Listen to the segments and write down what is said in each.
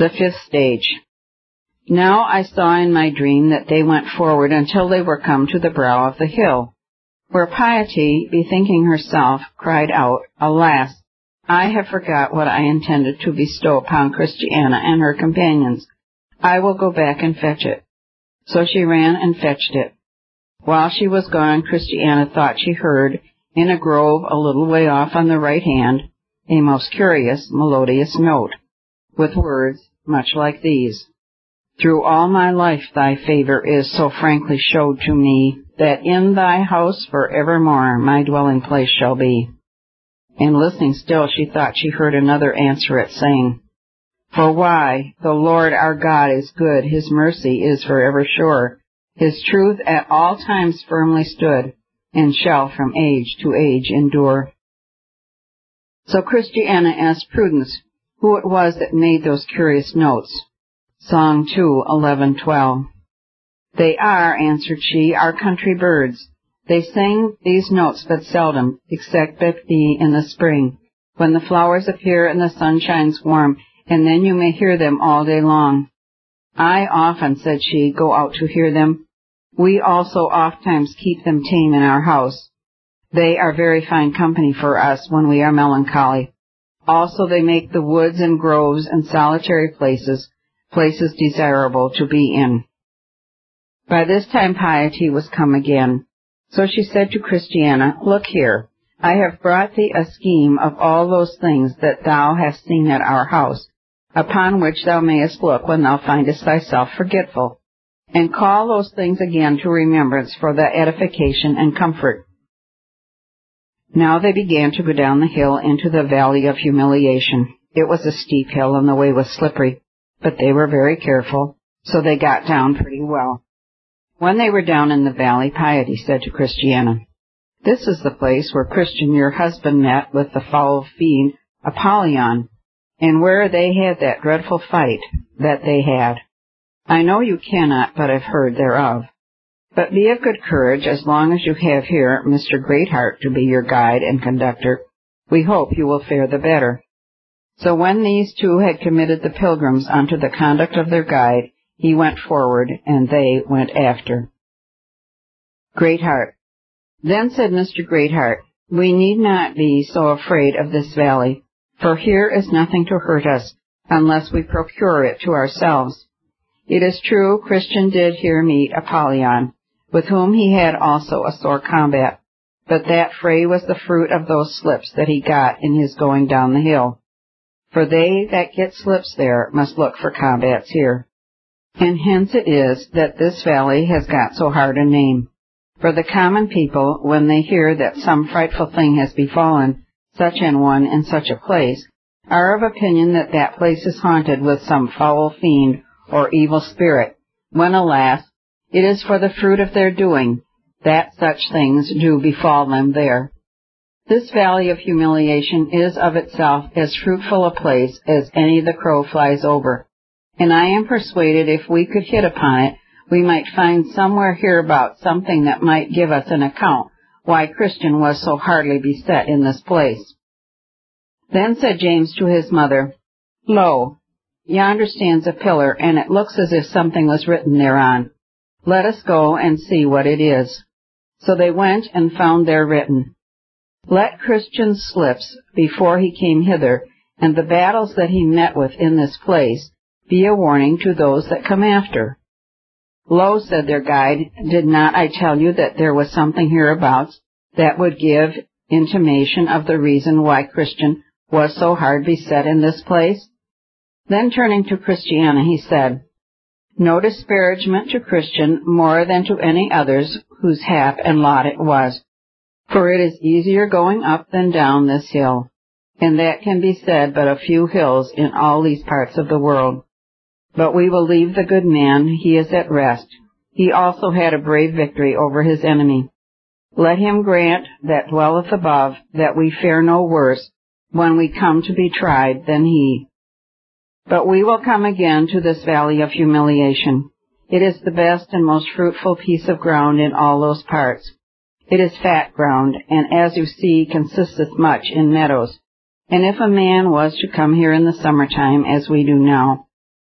The fifth stage. Now I saw in my dream that they went forward until they were come to the brow of the hill, where Piety, bethinking herself, cried out, Alas! I have forgot what I intended to bestow upon Christiana and her companions. I will go back and fetch it. So she ran and fetched it. While she was gone, Christiana thought she heard, in a grove a little way off on the right hand, a most curious, melodious note, with words much like these. Through all my life thy favor is so frankly showed to me, that in thy house for evermore my dwelling place shall be. And listening still, she thought she heard another answer it, saying, For why? The Lord our God is good, his mercy is forever sure, his truth at all times firmly stood, and shall from age to age endure. So Christiana asked Prudence who it was that made those curious notes. Song 2, 11-12. They are, answered she, our country birds. They sing these notes but seldom, except it be in the spring, when the flowers appear and the sun shines warm, and then you may hear them all day long. I often, said she, go out to hear them. We also ofttimes keep them tame in our house. They are very fine company for us when we are melancholy. Also they make the woods and groves and solitary places desirable to be in. By this time Piety was come again. So she said to Christiana, Look here, I have brought thee a scheme of all those things that thou hast seen at our house, upon which thou mayest look when thou findest thyself forgetful, and call those things again to remembrance for thy edification and comfort. Now they began to go down the hill into the valley of humiliation. It was a steep hill and the way was slippery, but they were very careful, so they got down pretty well. When they were down in the valley, Piety said to Christiana, This is the place where Christian your husband met with the foul fiend Apollyon, and where they had that dreadful fight that they had. I know you cannot but have heard thereof. But be of good courage, as long as you have here Mr. Greatheart to be your guide and conductor, we hope you will fare the better. So when these two had committed the pilgrims unto the conduct of their guide, he went forward, and they went after. Greatheart. Then said Mr. Greatheart, We need not be so afraid of this valley, for here is nothing to hurt us, unless we procure it to ourselves. It is true, Christian did here meet Apollyon, with whom he had also a sore combat, but that fray was the fruit of those slips that he got in his going down the hill. For they that get slips there must look for combats here. And hence it is that this valley has got so hard a name. For the common people, when they hear that some frightful thing has befallen such an one in such a place, are of opinion that that place is haunted with some foul fiend or evil spirit, when, alas, it is for the fruit of their doing that such things do befall them there. This valley of humiliation is of itself as fruitful a place as any the crow flies over, and I am persuaded if we could hit upon it, we might find somewhere hereabout something that might give us an account why Christian was so hardly beset in this place. Then said James to his mother, Lo, yonder stands a pillar, and it looks as if something was written thereon. Let us go and see what it is. So they went and found there written, Let Christian's slips before he came hither, and the battles that he met with in this place, be a warning to those that come after. Lo, said their guide, did not I tell you that there was something hereabouts that would give intimation of the reason why Christian was so hard beset in this place? Then turning to Christiana, he said, No disparagement to Christian more than to any others whose hap and lot it was, for it is easier going up than down this hill, and that can be said but a few hills in all these parts of the world. But we will leave the good man, he is at rest. He also had a brave victory over his enemy. Let him grant that dwelleth above that we fare no worse when we come to be tried than he. But we will come again to this valley of humiliation. It is the best and most fruitful piece of ground in all those parts. It is fat ground, and as you see, consisteth much in meadows. And if a man was to come here in the summer time, as we do now,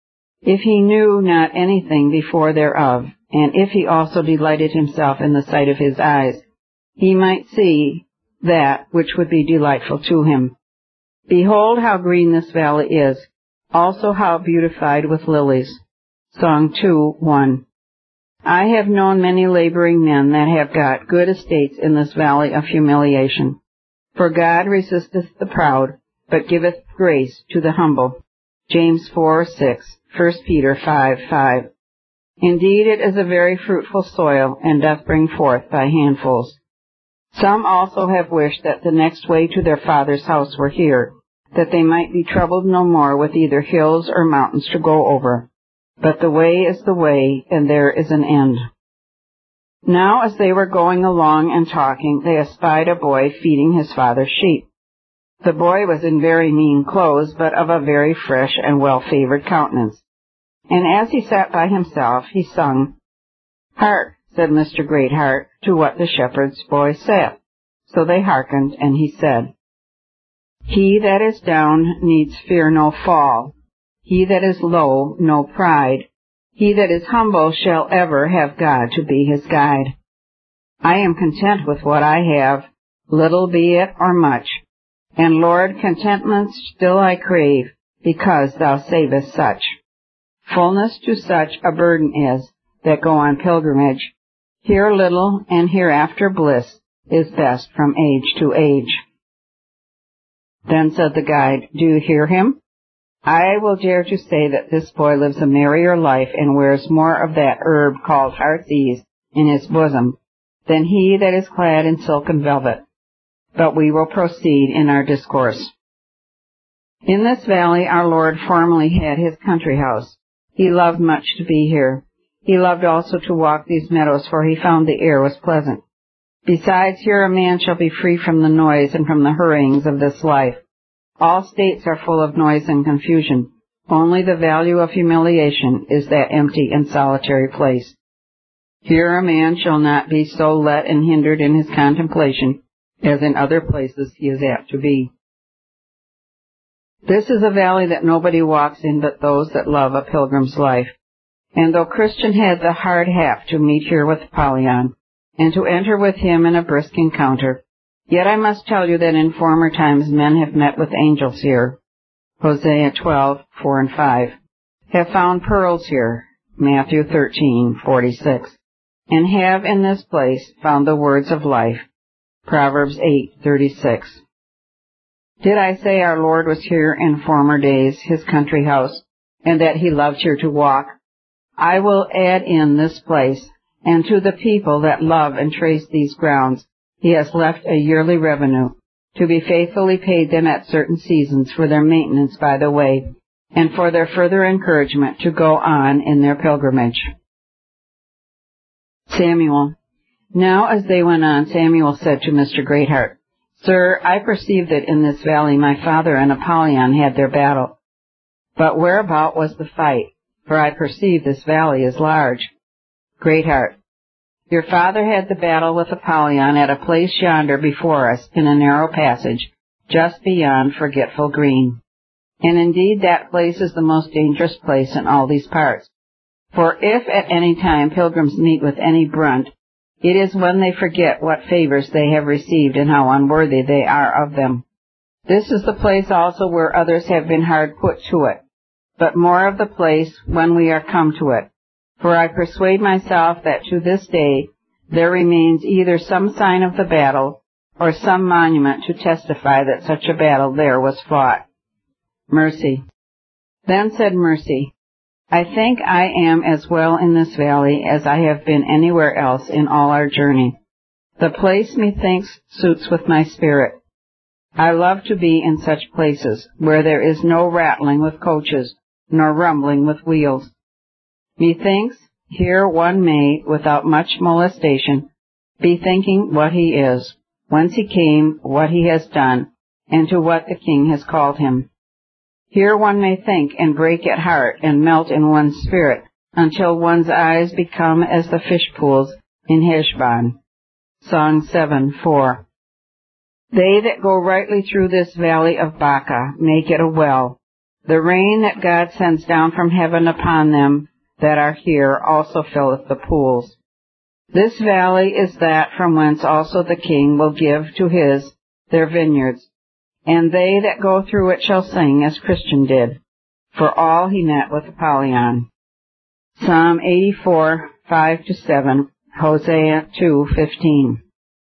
if he knew not anything before thereof, and if he also delighted himself in the sight of his eyes, he might see that which would be delightful to him. Behold how green this valley is, also how beautified with lilies. Song 2:1. I have known many laboring men that have got good estates in this valley of humiliation. For God resisteth the proud, but giveth grace to the humble. James 4:6, 1 Peter 5:5. Indeed, it is a very fruitful soil, and doth bring forth by handfuls. Some also have wished that the next way to their Father's house were here, that they might be troubled no more with either hills or mountains to go over. But the way is the way, and there is an end. Now as they were going along and talking, they espied a boy feeding his father's sheep. The boy was in very mean clothes, but of a very fresh and well-favored countenance. And as he sat by himself, he sung, Hark, said Mr. Greatheart, to what the shepherd's boy saith. So they hearkened, and he said, He that is down needs fear no fall. He that is low, no pride. He that is humble shall ever have God to be his guide. I am content with what I have, little be it or much. And Lord, contentment still I crave, because thou savest such. Fullness to such a burden is, that go on pilgrimage. Here little, and hereafter bliss, is best from age to age. Then said the guide, Do you hear him? I will dare to say that this boy lives a merrier life and wears more of that herb called heart's ease in his bosom than he that is clad in silken velvet. But we will proceed in our discourse. In this valley our Lord formerly had his country house. He loved much to be here. He loved also to walk these meadows, for he found the air was pleasant. Besides, here a man shall be free from the noise and from the hurryings of this life. All states are full of noise and confusion. Only the value of humiliation is that empty and solitary place. Here a man shall not be so let and hindered in his contemplation as in other places he is apt to be. This is a valley that nobody walks in but those that love a pilgrim's life. And though Christian had the hard hap to meet here with Apollyon, and to enter with him in a brisk encounter, yet I must tell you that in former times men have met with angels here, Hosea 12:4 and 5, have found pearls here, Matthew 13:46, and have in this place found the words of life, Proverbs 8:36. Did I say our Lord was here in former days, his country house, and that he loved here to walk? I will add in this place, and to the people that love and trace these grounds, he has left a yearly revenue, to be faithfully paid them at certain seasons for their maintenance by the way, and for their further encouragement to go on in their pilgrimage. Samuel. Now as they went on, Samuel said to Mr. Greatheart, Sir, I perceive that in this valley my father and Apollyon had their battle. But whereabout was the fight? For I perceive this valley is large. Greatheart. Your father had the battle with Apollyon at a place yonder before us in a narrow passage, just beyond Forgetful Green. And indeed that place is the most dangerous place in all these parts. For if at any time pilgrims meet with any brunt, it is when they forget what favors they have received and how unworthy they are of them. This is the place also where others have been hard put to it, but more of the place when we are come to it. For I persuade myself that to this day there remains either some sign of the battle, or some monument to testify that such a battle there was fought. Mercy. Then said Mercy, I think I am as well in this valley as I have been anywhere else in all our journey. The place, methinks, suits with my spirit. I love to be in such places, where there is no rattling with coaches, nor rumbling with wheels. Methinks, here one may, without much molestation, be thinking what he is, whence he came, what he has done, and to what the king has called him. Here one may think and break at heart and melt in one's spirit until one's eyes become as the fish pools in Heshbon. Song 7:4. They that go rightly through this valley of Baca make it a well. The rain that God sends down from heaven upon them that are here also filleth the pools. This valley is that from whence also the king will give to their vineyards, and they that go through it shall sing as Christian did, for all he met with Apollyon. Psalm 84, 5-7, Hosea 2:15.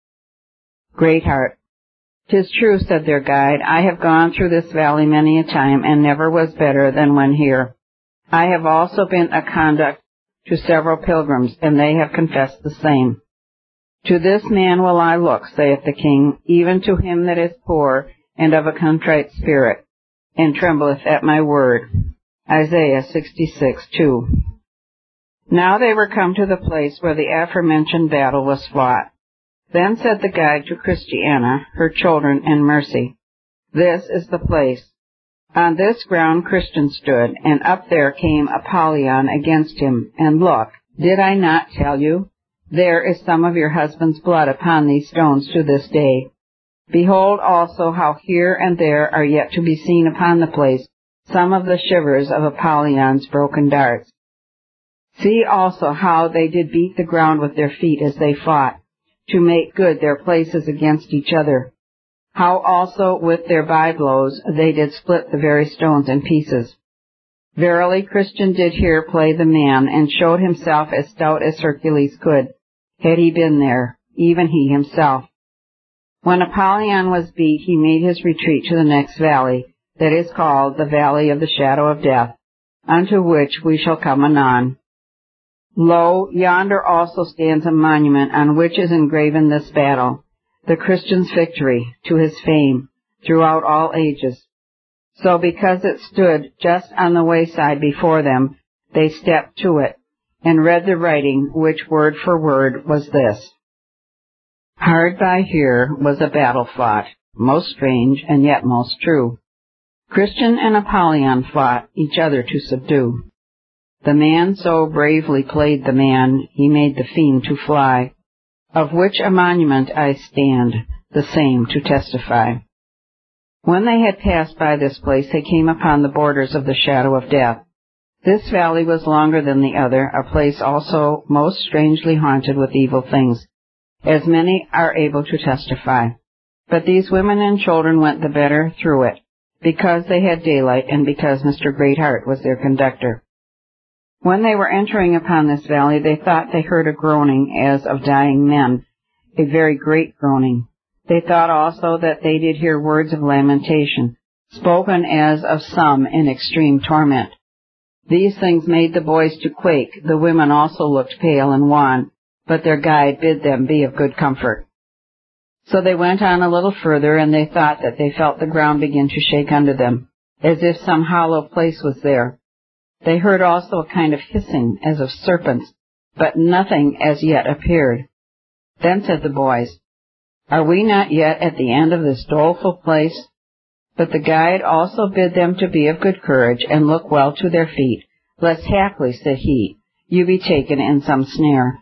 Greatheart. 'Tis true, said their guide, I have gone through this valley many a time, and never was better than when here. I have also been a conduct to several pilgrims, and they have confessed the same. To this man will I look, saith the king, even to him that is poor and of a contrite spirit, and trembleth at my word. Isaiah 66:2. Now they were come to the place where the aforementioned battle was fought. Then said the guide to Christiana, her children, and Mercy, This is the place. On this ground Christian stood, and up there came Apollyon against him, and look, did I not tell you? There is some of your husband's blood upon these stones to this day. Behold also how here and there are yet to be seen upon the place some of the shivers of Apollyon's broken darts. See also how they did beat the ground with their feet as they fought, to make good their places against each other. How also with their byblows they did split the very stones in pieces. Verily Christian did here play the man, and showed himself as stout as Hercules could, had he been there, even he himself. When Apollyon was beat, he made his retreat to the next valley, that is called the Valley of the Shadow of Death, unto which we shall come anon. Lo, yonder also stands a monument on which is engraven this battle, the Christian's victory, to his fame, throughout all ages. So because it stood just on the wayside before them, they stepped to it, and read the writing, which word for word was this. Hard by here was a battle fought, most strange and yet most true. Christian and Apollyon fought each other to subdue. The man so bravely played the man, he made the fiend to fly, of which a monument I stand, the same to testify. When they had passed by this place, they came upon the borders of the shadow of death. This valley was longer than the other, a place also most strangely haunted with evil things, as many are able to testify. But these women and children went the better through it, because they had daylight, and because Mr. Greatheart was their conductor. When they were entering upon this valley, they thought they heard a groaning as of dying men, a very great groaning. They thought also that they did hear words of lamentation, spoken as of some in extreme torment. These things made the boys to quake. The women also looked pale and wan, but their guide bid them be of good comfort. So they went on a little further, and they thought that they felt the ground begin to shake under them, as if some hollow place was there. They heard also a kind of hissing, as of serpents, but nothing as yet appeared. Then said the boys, Are we not yet at the end of this doleful place? But the guide also bid them to be of good courage, and look well to their feet, lest haply, said he, you be taken in some snare.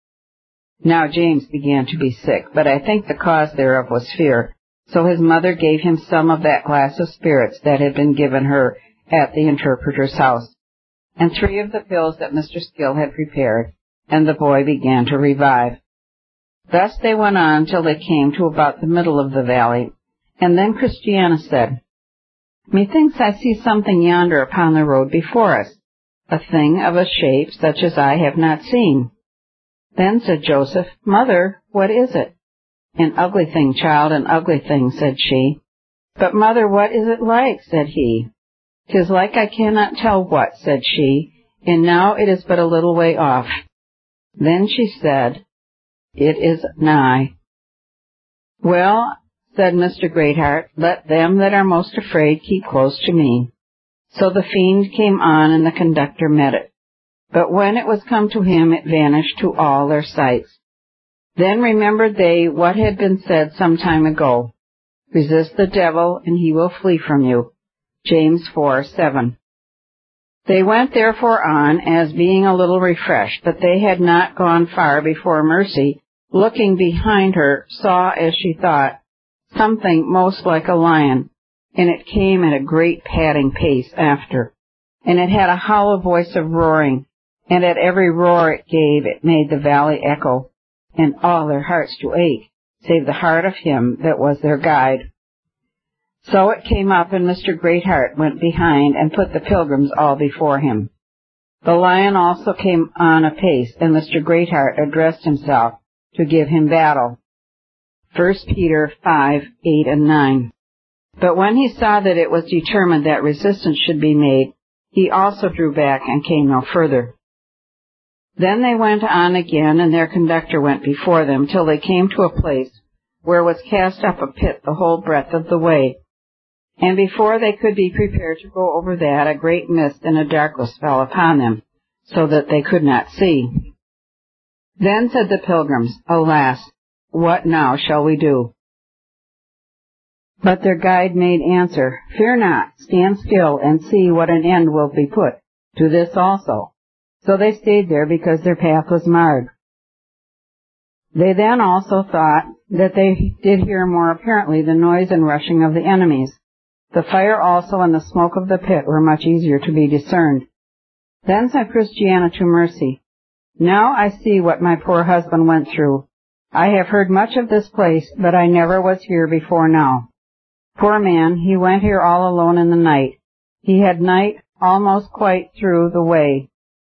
Now James began to be sick, but I think the cause thereof was fear. So his mother gave him some of that glass of spirits that had been given her at the interpreter's house, and 3 of the pills that Mr. Skill had prepared, and the boy began to revive. Thus they went on till they came to about the middle of the valley, and then Christiana said, Methinks I see something yonder upon the road before us, a thing of a shape such as I have not seen. Then said Joseph, Mother, what is it? An ugly thing, child, an ugly thing, said she. But, mother, what is it like? Said he. 'Tis like I cannot tell what, said she, and now it is but a little way off. Then she said, It is nigh. Well, said Mr. Greatheart, let them that are most afraid keep close to me. So the fiend came on, and the conductor met it. But when it was come to him, it vanished to all their sights. Then remembered they what had been said some time ago, Resist the devil, and he will flee from you. James 4:7. They went therefore on, as being a little refreshed, but they had not gone far before Mercy, looking behind her, saw, as she thought, something most like a lion, and it came at a great padding pace after. And it had a hollow voice of roaring, and at every roar it gave, it made the valley echo, and all their hearts to ache, save the heart of him that was their guide. So it came up, and Mr. Greatheart went behind, and put the pilgrims all before him. The lion also came on apace, and Mr. Greatheart addressed himself to give him battle. 1 Peter 5:8 and 9. But when he saw that it was determined that resistance should be made, he also drew back and came no further. Then they went on again, and their conductor went before them, till they came to a place where was cast up a pit the whole breadth of the way. And before they could be prepared to go over that, a great mist and a darkness fell upon them, so that they could not see. Then said the pilgrims, Alas, what now shall we do? But their guide made answer, Fear not, stand still, and see what an end will be put to this also. So they stayed there, because their path was marred. They then also thought that they did hear more apparently the noise and rushing of the enemies. The fire also and the smoke of the pit were much easier to be discerned. Then said Christiana to Mercy, Now I see what my poor husband went through. I have heard much of this place, but I never was here before now. Poor man, he went here all alone in the night. He had night almost quite through the way.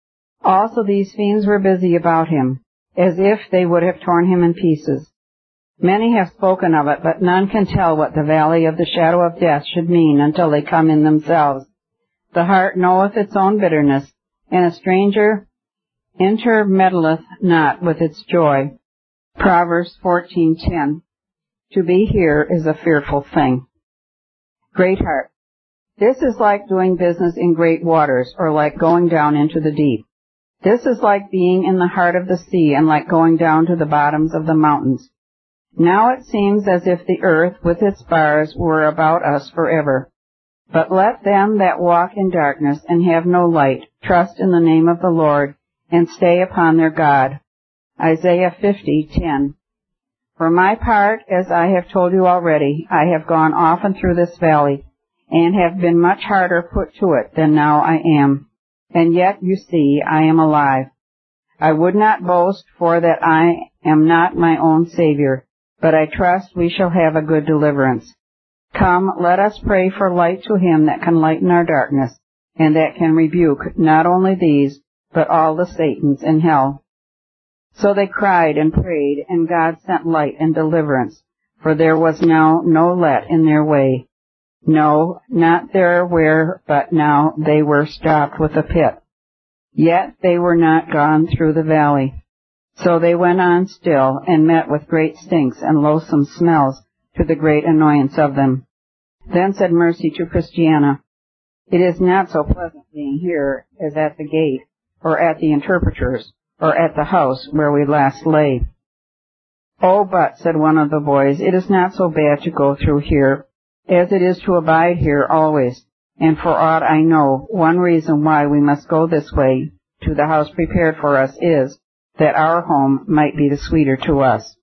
Also these fiends were busy about him, as if they would have torn him in pieces. Many have spoken of it, but none can tell what the valley of the shadow of death should mean until they come in themselves. The heart knoweth its own bitterness, and a stranger intermeddleth not with its joy. Proverbs 14:10. To be here is a fearful thing. Greatheart. This is like doing business in great waters, or like going down into the deep. This is like being in the heart of the sea, and like going down to the bottoms of the mountains. Now it seems as if the earth with its bars were about us forever. But let them that walk in darkness and have no light trust in the name of the Lord, and stay upon their God. Isaiah 50:10. For my part, as I have told you already, I have gone often through this valley, and have been much harder put to it than now I am. And yet, you see, I am alive. I would not boast, for that I am not my own Savior, but I trust we shall have a good deliverance. Come, let us pray for light to him that can lighten our darkness, and that can rebuke not only these, but all the Satans in hell. So they cried and prayed, and God sent light and deliverance, for there was now no let in their way. No, not there where, but now they were stopped with a pit. Yet they were not gone through the valley. So they went on still, and met with great stinks and loathsome smells, to the great annoyance of them. Then said Mercy to Christiana, It is not so pleasant being here as at the gate, or at the interpreter's, or at the house where we last lay. Oh, but, said one of the boys, it is not so bad to go through here, as it is to abide here always, and for aught I know, one reason why we must go this way to the house prepared for us is, that our home might be the sweeter to us.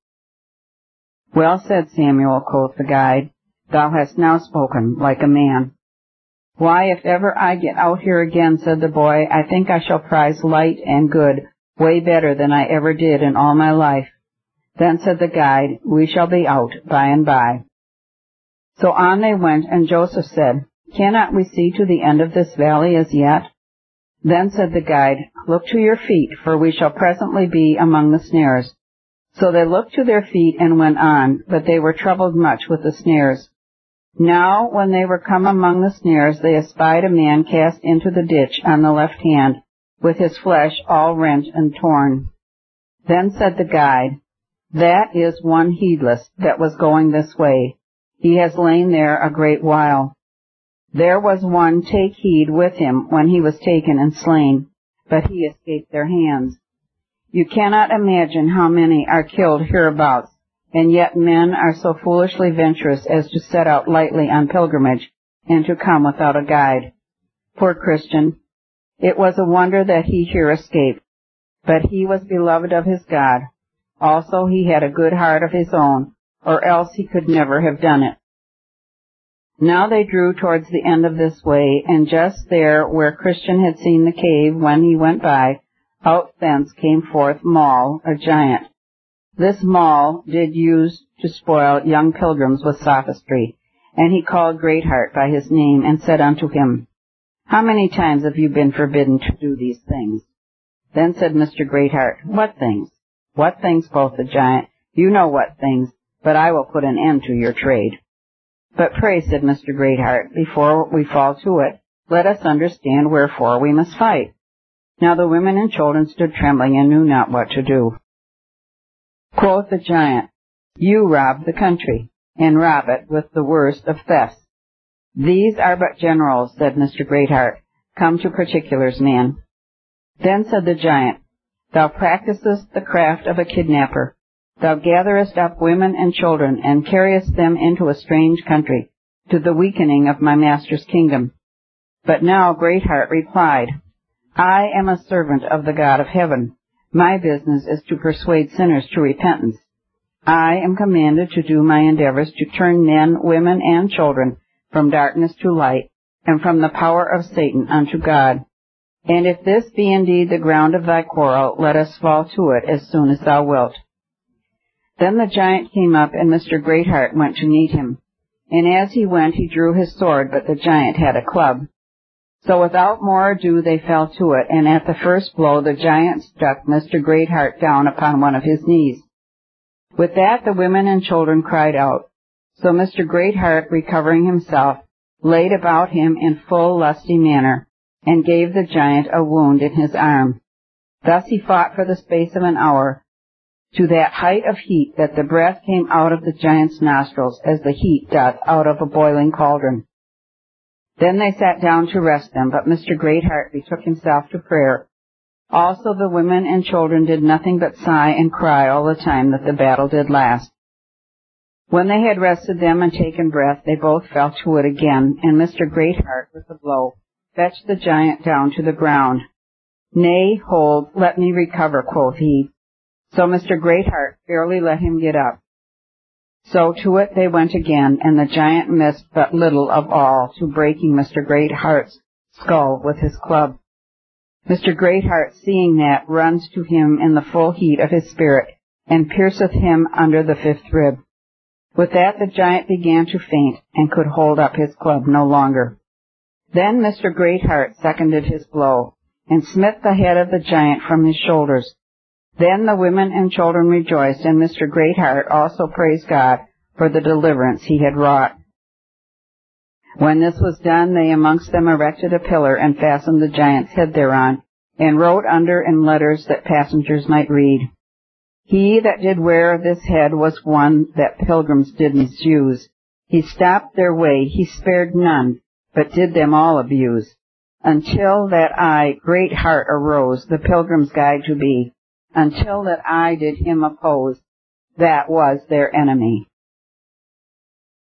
Well said, Samuel, quoth the guide, thou hast now spoken like a man. Why, if ever I get out here again, said the boy, I think I shall prize light and good way better than I ever did in all my life. Then said the guide, We shall be out by and by. So on they went, and Joseph said, Cannot we see to the end of this valley as yet? Then said the guide, Look to your feet, for we shall presently be among the snares. So they looked to their feet and went on, but they were troubled much with the snares. Now, when they were come among the snares, they espied a man cast into the ditch on the left hand, with his flesh all rent and torn. Then said the guide, That is one heedless that was going this way. He has lain there a great while. There was one take heed with him when he was taken and slain, but he escaped their hands. You cannot imagine how many are killed hereabouts, and yet men are so foolishly venturous as to set out lightly on pilgrimage, and to come without a guide. Poor Christian! It was a wonder that he here escaped, but he was beloved of his God. Also he had a good heart of his own, or else he could never have done it. Now they drew towards the end of this way, and just there where Christian had seen the cave when he went by, out thence came forth Moll, a giant. This Moll did use to spoil young pilgrims with sophistry, and he called Greatheart by his name, and said unto him, How many times have you been forbidden to do these things? Then said Mr. Greatheart, What things? What things, quoth the giant. You know what things, but I will put an end to your trade. But pray, said Mr. Greatheart, before we fall to it, let us understand wherefore we must fight. Now the women and children stood trembling and knew not what to do. Quoth the giant, You rob the country, and rob it with the worst of thefts. These are but generals, said Mr. Greatheart. Come to particulars, man. Then said the giant, Thou practisest the craft of a kidnapper. Thou gatherest up women and children, and carriest them into a strange country, to the weakening of my master's kingdom. But now Greatheart replied, I am a servant of the God of heaven. My business is to persuade sinners to repentance. I am commanded to do my endeavors to turn men, women, and children from darkness to light, and from the power of Satan unto God. And if this be indeed the ground of thy quarrel, let us fall to it as soon as thou wilt. Then the giant came up, and Mr. Greatheart went to meet him. And as he went, he drew his sword, but the giant had a club. So without more ado they fell to it, and at the first blow the giant struck Mr. Greatheart down upon one of his knees. With that the women and children cried out. So Mr. Greatheart, recovering himself, laid about him in full lusty manner, and gave the giant a wound in his arm. Thus he fought for the space of an hour, to that height of heat that the breath came out of the giant's nostrils as the heat doth out of a boiling cauldron. Then they sat down to rest them, but Mr. Greatheart betook himself to prayer. Also the women and children did nothing but sigh and cry all the time that the battle did last. When they had rested them and taken breath, they both fell to it again, and Mr. Greatheart, with a blow, fetched the giant down to the ground. Nay, hold, let me recover, quoth he. So Mr. Greatheart fairly let him get up. So to it they went again, and the giant missed but little of all to breaking Mr. Greatheart's skull with his club. Mr. Greatheart, seeing that, runs to him in the full heat of his spirit, and pierceth him under the fifth rib. With that the giant began to faint, and could hold up his club no longer. Then Mr. Greatheart seconded his blow, and smote the head of the giant from his shoulders. Then the women and children rejoiced, and Mr. Greatheart also praised God for the deliverance he had wrought. When this was done, they amongst them erected a pillar, and fastened the giant's head thereon, and wrote under in letters that passengers might read, He that did wear this head was one that pilgrims did misuse. He stopped their way, he spared none, but did them all abuse. Until that I, Greatheart, arose, the pilgrim's guide to be, until that I did him oppose, that was their enemy.